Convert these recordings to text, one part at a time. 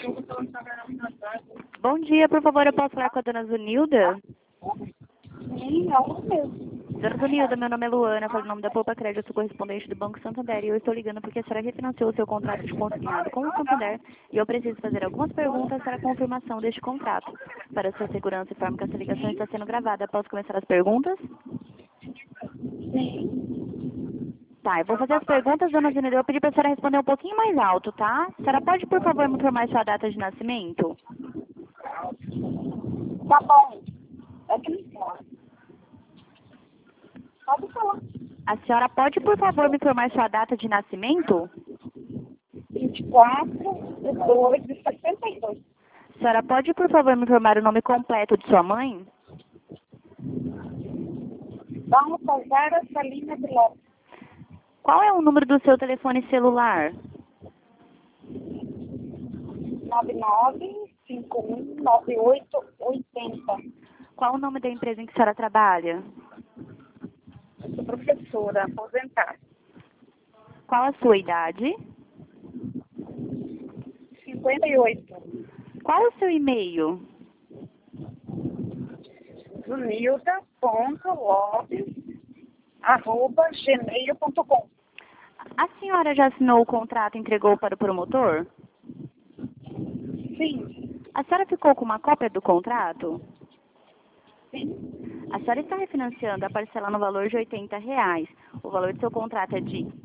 Bom dia, por favor, eu posso falar com a dona Zunilda? Sim, é o mesmo. Dona Zunilda, meu nome é Luana, falo o nome da Poupa Crédito, sou correspondente do Banco Santander e eu estou ligando porque a senhora refinanciou o seu contrato de consignado com o Santander e eu preciso fazer algumas perguntas para a confirmação deste contrato. Para sua segurança, informo que essa ligação está sendo gravada. Posso começar as perguntas? Sim. Tá, eu vou fazer as perguntas, dona Zunilda. Eu vou pedir para a senhora responder um pouquinho mais alto, tá? A senhora pode, por favor, me informar sua data de nascimento? Tá bom. É que não pode. Pode falar. A senhora pode, por favor, me informar sua data de nascimento? 24/2/62. A senhora pode, por favor, me informar o nome completo de sua mãe? Vamos fazer essa linha de logo. Qual é o número do seu telefone celular? 99519880. Qual o nome da empresa em que a senhora trabalha? Eu sou professora aposentada. Qual a sua idade? 58. Qual o seu e-mail? Zunilda.lopes@gmail.com. A senhora já assinou o contrato e entregou para o promotor? Sim. A senhora ficou com uma cópia do contrato? Sim. A senhora está refinanciando a parcela no valor de R$ 80. O valor do seu contrato é de R$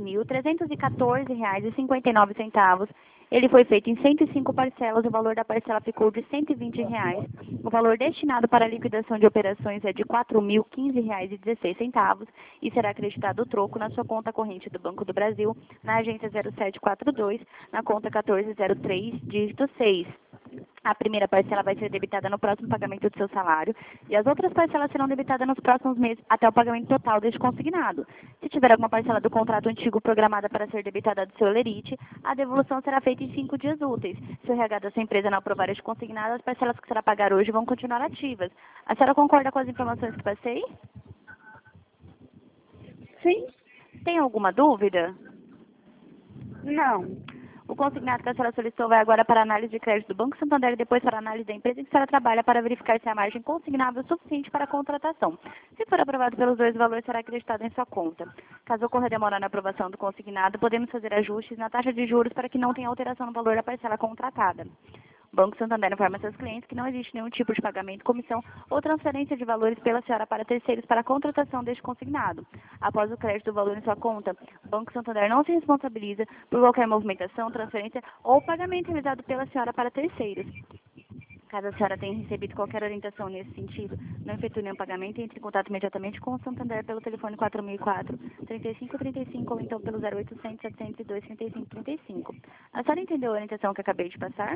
6.314,59. Ele foi feito em 105 parcelas, o valor da parcela ficou de R$ 120. O valor destinado para a liquidação de operações é de R$ 4.015,16 e será acreditado o troco na sua conta corrente do Banco do Brasil, na agência 0742, na conta 1403, dígito 6. A primeira parcela vai ser debitada no próximo pagamento do seu salário e as outras parcelas serão debitadas nos próximos meses até o pagamento total deste consignado. Se tiver alguma parcela do contrato antigo programada para ser debitada do seu lerite, a devolução será feita em 5 dias úteis. Se o RH da sua empresa não aprovar este consignado, as parcelas que será pagar hoje vão continuar ativas. A senhora concorda com as informações que passei? Sim. Tem alguma dúvida? Não. O consignado que a senhora solicitou vai agora para a análise de crédito do Banco Santander e depois para a análise da empresa em que a senhora trabalha para verificar se a margem consignável é suficiente para a contratação. Se for aprovado pelos dois, o valor será acreditado em sua conta. Caso ocorra demora na aprovação do consignado, podemos fazer ajustes na taxa de juros para que não tenha alteração no valor da parcela contratada. O Banco Santander informa seus clientes que não existe nenhum tipo de pagamento, comissão ou transferência de valores pela senhora para terceiros para a contratação deste consignado. Após o crédito do valor em sua conta, o Banco Santander não se responsabiliza por qualquer movimentação, transferência ou pagamento realizado pela senhora para terceiros. Caso a senhora tenha recebido qualquer orientação nesse sentido, não efetue nenhum pagamento e entre em contato imediatamente com o Santander pelo telefone 4004-3535 ou então pelo 0800 702 3535. A senhora entendeu a orientação que acabei de passar?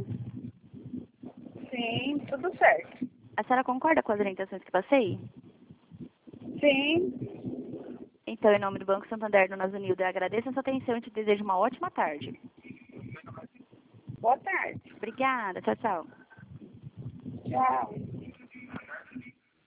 Sim, tudo certo. A senhora concorda com as orientações que passei? Sim. Então, em nome do Banco Santander, dona Zunilda, eu agradeço a sua atenção e te desejo uma ótima tarde. Boa tarde. Obrigada. Tchau, tchau. Tchau.